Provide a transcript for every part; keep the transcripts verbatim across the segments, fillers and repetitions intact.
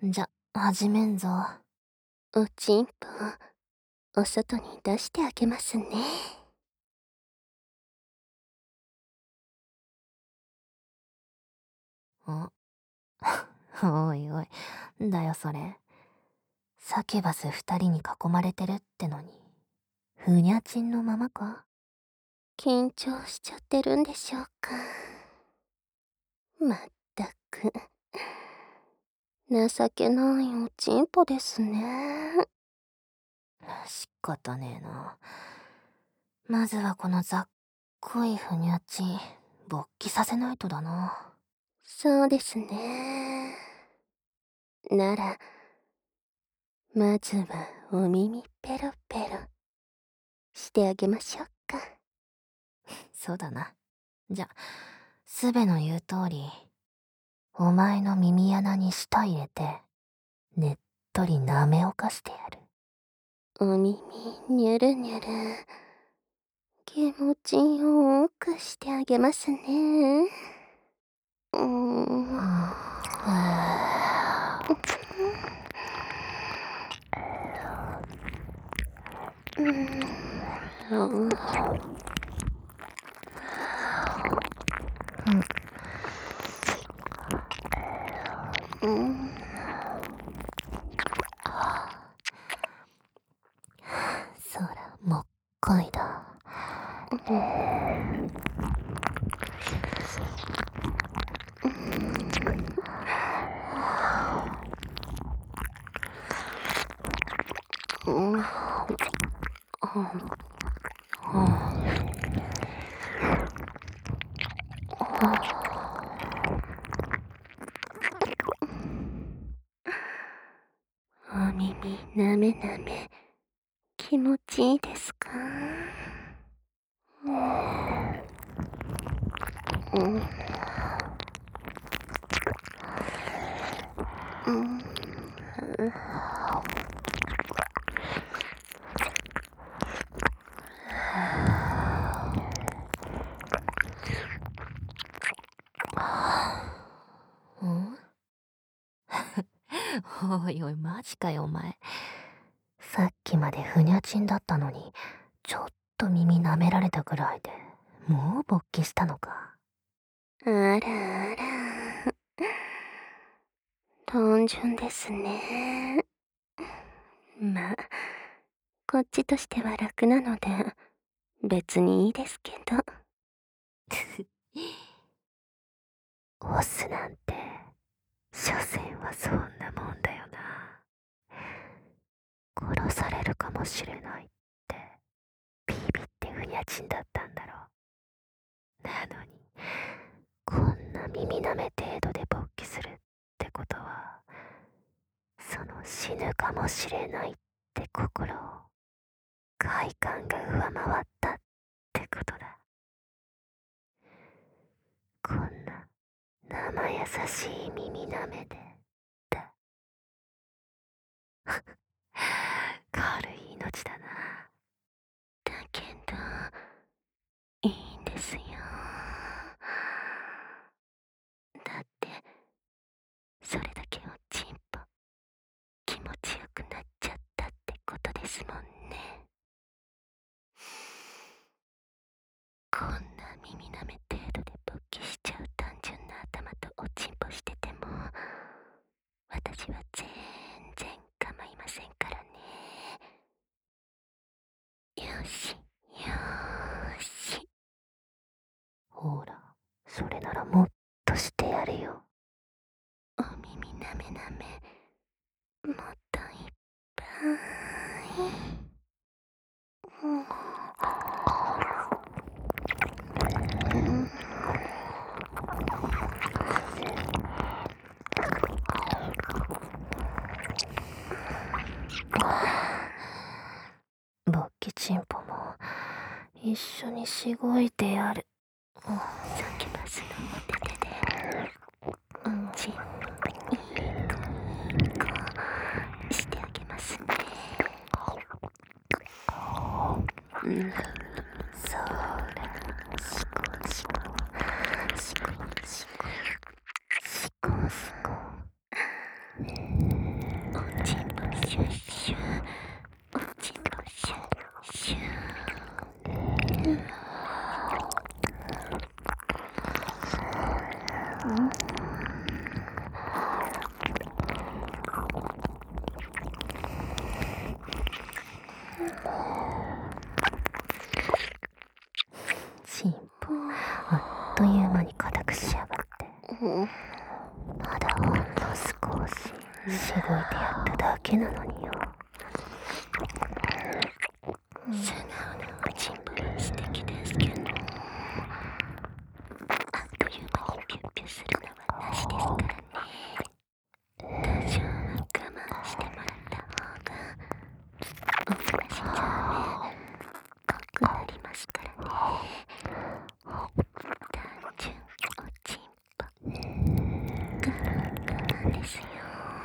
じゃ、始めんぞ。 おちんぽ、お外に出してあげますね。 んおいおい、んだよそれ。サキュバス二人に囲まれてるってのに、ふにゃちんのままか？ 緊張しちゃってるんでしょうか。まったく、情けないおちんぽですね。 仕方ねえな。まずはこのざっこいふにゃちん、勃起させないとだな。 そうですね。なら、まずはお耳ペロペロしてあげましょうか。 そうだな。じゃ、すべの言う通り、お前の耳穴に舌入れて、ねっとり舐めおかしてやる。 お耳にゅるにゅる、気持ちよくしてあげますね。うーん。 うん。 うん。うん。 そら、もっこいだ。 うん。お耳なめなめ、気持ちいいですか？うん。うん。 んおいおい、マジかよ、お前。さっきまでふにゃちんだったのに、ちょっと耳舐められたくらいで、もう勃起したのか。 あらあら。単純ですね。まあ、こっちとしては楽なので、別にいいですけど。 オスなんて、所詮はそんなもんだよな。殺されるかもしれないって、ビビってふにゃちんだったんだろう。なのに、こんな耳舐め程度で勃起するってことは、その死ぬかもしれないって心を、快感が上回ったってことだ。こんな生優しい耳舐めで、だ。軽い命だな。 だけど、いいんですよ。だって、それだけおちんぽ、気持ちよくなっちゃったってことですもんね。こんな耳舐め程度で勃起しちゃう単純な頭とおちんぽしてても、私は全然構いませんからね。よし、よーし。 ほら、それならもっとしてやるよ。 お耳なめなめ、もっといっぱい。うん。うん。 勃起チンポも一緒にしごいてやる。 サキュバスのお手手で、おちんぽいい子いい子してあげますね。うん。 そら、しこしこ、しこしこ、しこしこ。 しごいてやっただけなのによ。 素直なおちんぽは素敵ですけど、あっという間にピュッピュするのはなしですからね。多少は我慢してもらった方がおもらしちゃうね濃くなりますからね。単純おちんぽガラガラですよ。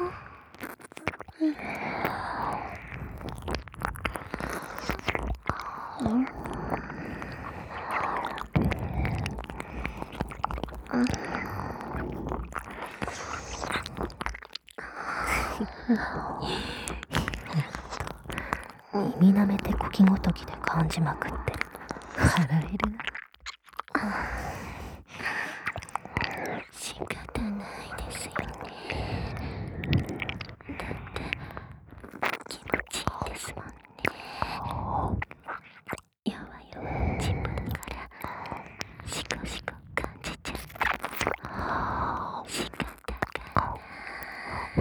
耳なめてこきごときで感じまくって笑えるな。 仕方ないですよね。だって気持ちいいですもんね。やわやわおちんぽだからシコシコ感じちゃって仕方がない。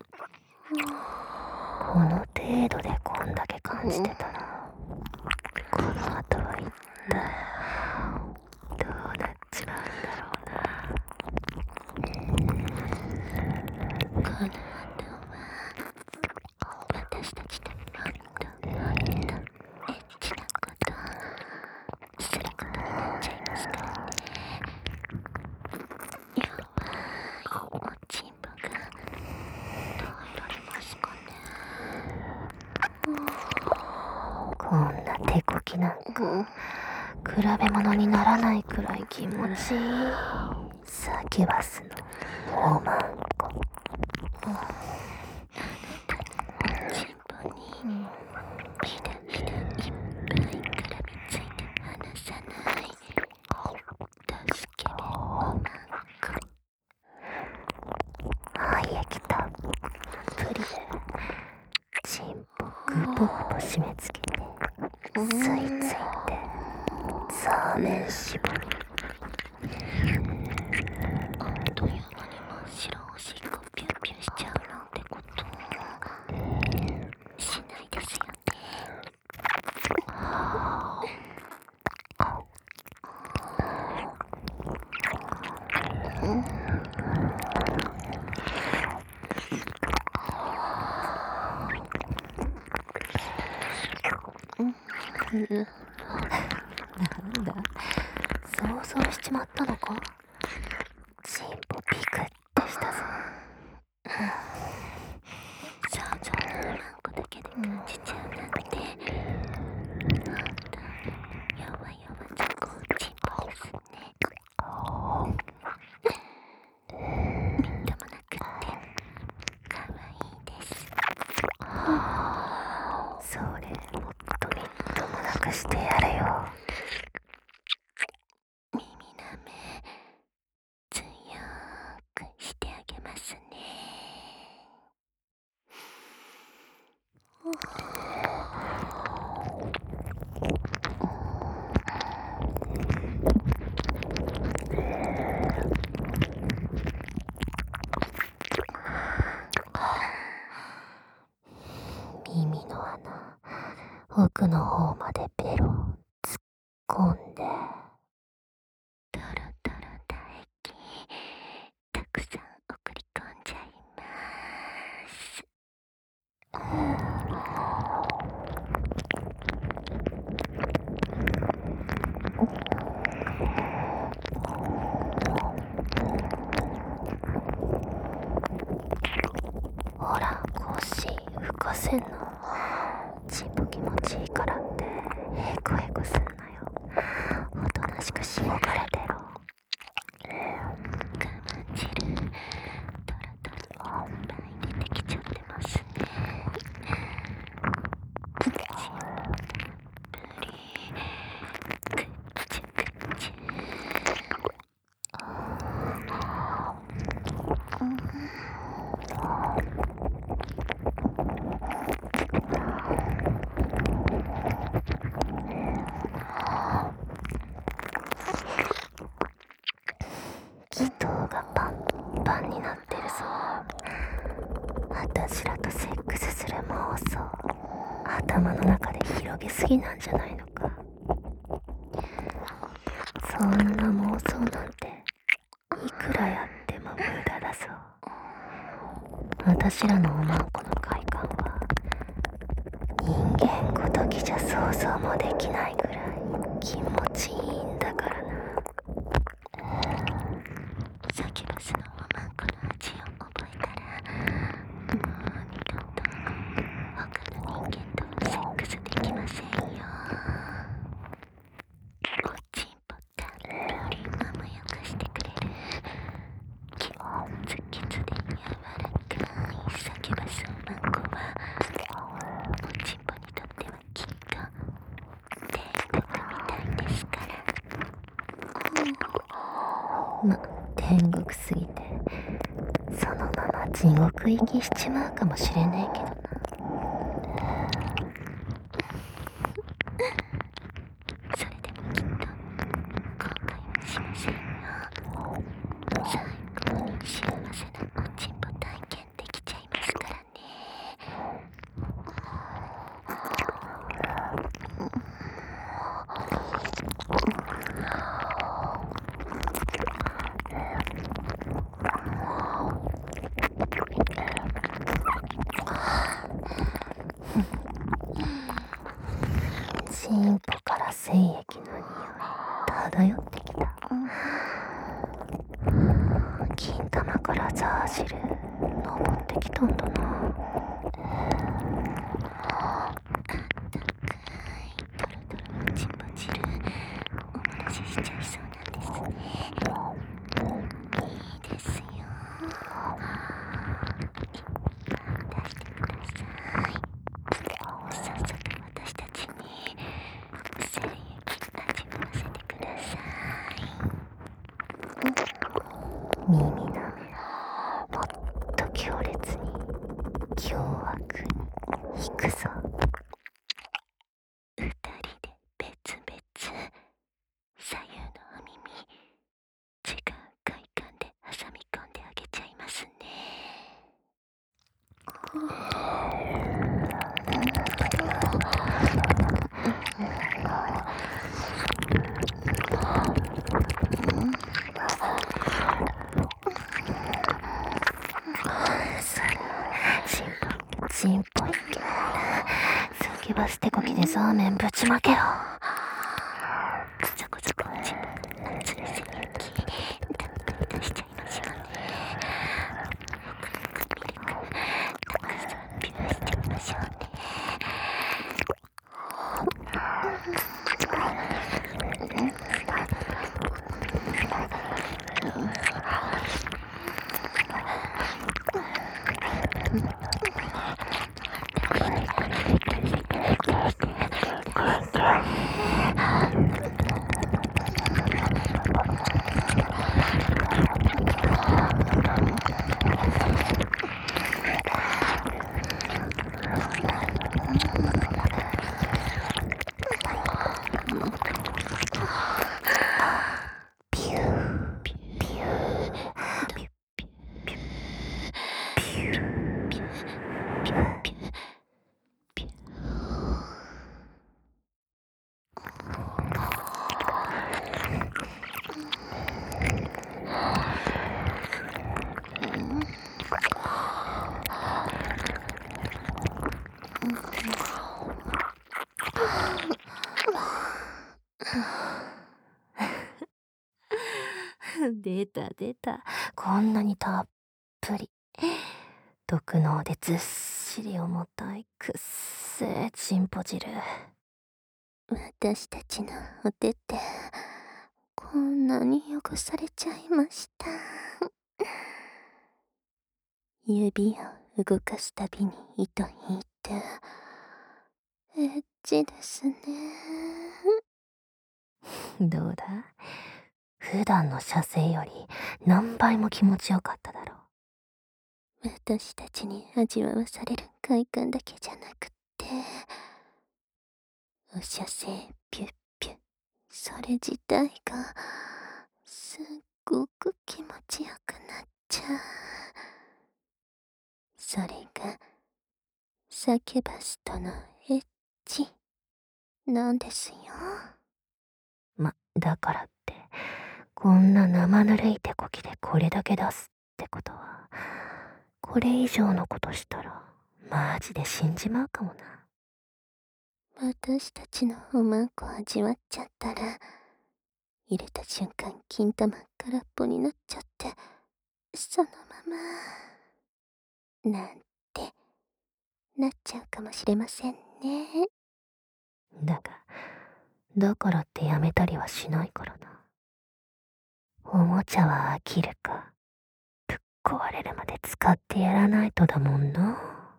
この程度でこんだけ感じてたら、この後は一体どうなっちまうんだろうな。 この後は私たちともっともっとエッチなことすることになっちゃいますからね。弱いおちんぽが耐えられますかね。 こんな手こきなんか比べ物にならないくらい気持ちいい。サキュバスのおまんこ。 あなたのおちんぽにひだひだいっぱい絡みついて離さない助けるおまんこ。 愛液たっぷりでチンポグポグポ締め付けて吸い付いてザーメン絞り。 あっという間に真っ白おしっこピュッピュしちゃうなんてことしないですよね。 なんだ、想像しちまったのか。チンポピクってしたぞ。 想像のおまんこだけで感じちゃうなんて、ほんとやわやわざこおちんぽですね。みっともなくってかわいいです。 それもっとみっともなくしてやれよ。 耳なめ強くしてあげますね。 耳の穴奥の方までベロ突っ込んで、 トロトロ唾液たくさん送り込んじゃいます。 ほら腰浮かせんの。チンポ気持ちいいからってヘコヘコすんなよ。おとなしくしごかれてろ。 我慢汁トロトロいっぱい出てきちゃってますね。チンポたっぷりくっちゅくっちゅ。 私らとセックスする妄想、頭の中で広げすぎなんじゃないのか。そんな妄想なんていくらやっても無駄だぞ。私らのおまんこの快感は人間ごときじゃ想像もできないぐらい気持ちいいんだからな。 サキュバスのおまんこの味を覚えたら、もう二度と他の人間とはセックスできませんよ。おちんぽたっぷり甘やかしてくれるキッツキツで柔らかいサキュバスおまんこは、おちんぽにとってはきっと天国みたいですから。 ま、天国すぎてそのまま地獄行きしちまうかもしれねえけどな。 それでもきっと後悔はしませんよ。最高に幸せなおちんぽ体験できちゃいますからね。 チンポから精液の匂い漂ってきた。金玉からザー汁登ってきたんだな。 あったかいトロトロのちんぽ汁、おもらししちゃいそうなんですね。いいですよ。いっぱい出してください。さっさと私たちに精液味わわせてください。 耳なめ、もっと強烈に凶悪に引くぞ。 二人で別々、左右のお耳、違う快感で挟み込んであげちゃいますね。 チンポ、チンポいけ。サキュバス手こきでザーメンぶちまけよ。 そこそこおちんぽから熱い精液たっぷり出しちゃいましょうね。ミルクたくさんピューしちゃいましょうね。 出た出た。こんなにたっぷり。毒脳でずっしり重たいくっせえチンポ汁。 私たちのお手手、こんなに汚されちゃいました。指を動かすたびに糸引いて、エッチですね。 どうだ、普段の射精より何倍も気持ちよかっただろう。私たちに味わわされる快感だけじゃなくって、お射精ピュッピュッ、それ自体がすっごく気持ちよくなっちゃう。 それがサキュバスとのエッチなんですよ。 ま、だからって、こんな生ぬるい手こきでこれだけ出すってことは、これ以上のことしたら、マジで死んじまうかもな。 私たちのおまんこ味わっちゃったら、入れた瞬間金玉空っぽになっちゃって、そのまま、なんて、なっちゃうかもしれませんね。 だが、だからってやめたりはしないからな。おもちゃは飽きるか、ぶっ壊れるまで使ってやらないとだもんな。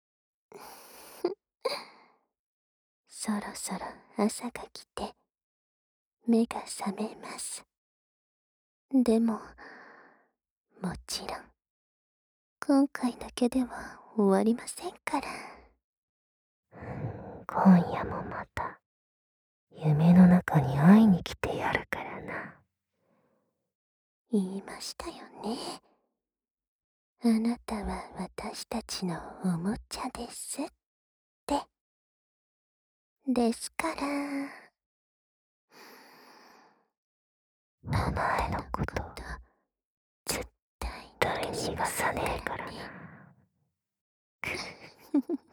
そろそろ朝が来て、目が覚めます。でも、もちろん、今回だけでは終わりませんから。 今夜もまた、夢の中に会いに来てやるからな。 言いましたよね。あなたは私たちのおもちゃですって。ですから、 お前のこと、 絶対絶対逃がさねえからな。